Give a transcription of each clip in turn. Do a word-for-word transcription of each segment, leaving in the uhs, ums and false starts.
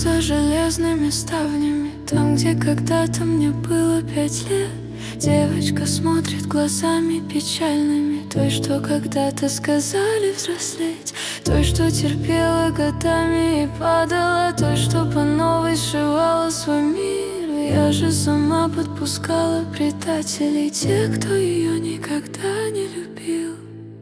за железными ставнями, там, где когда-то мне было пять лет. Девочка смотрит глазами печальными, той, что когда-то сказали взрослеть, той, что терпела годами и падала, той, что по новой сшивала свой мир. Я же сама подпускала предателей, тех, кто ее никогда не любил.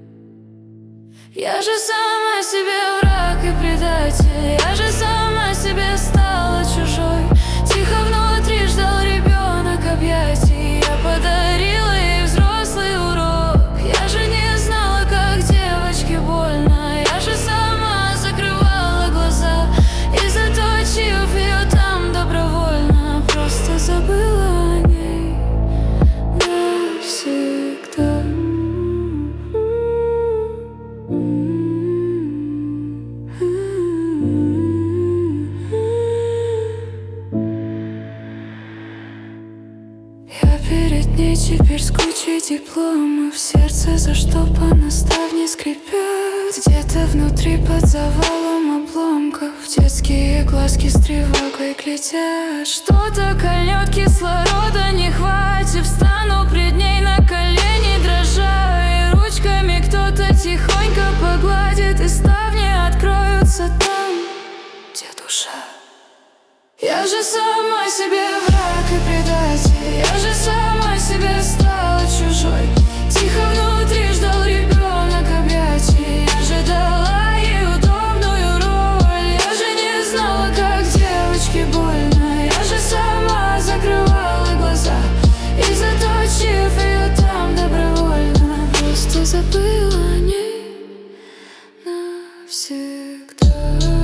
Я же сама себе враг и предатель, я же сама себе стала чужой. Тихо внутри ждал ребенок объятий, я подарила ей взрослый урок. Я же не знала, как девочке больно, я же сама закрывала глаза и, заточив ее там добровольно, просто забыла о ней навсегда. Я перед ней теперь с кучей дипломов, сердце заштопано, ставни скрипят. Где-то внутри под завалом обломков детские глазки с тревогой глядят. Что-то кольнет, кислорода не хватит, встану пред ней на колени дрожа, и ручками кто-то тихонько погладит, и ставни откроются там, где душа. Я же сама себе враг и предатель, я же сама себе стала чужой. Тихо внутри ждал ребенок объятий, я же дала ей удобную роль. Я же не знала, как девочке больно, я же сама закрывала глаза и, заточив ее там добровольно, просто забыла о ней навсегда.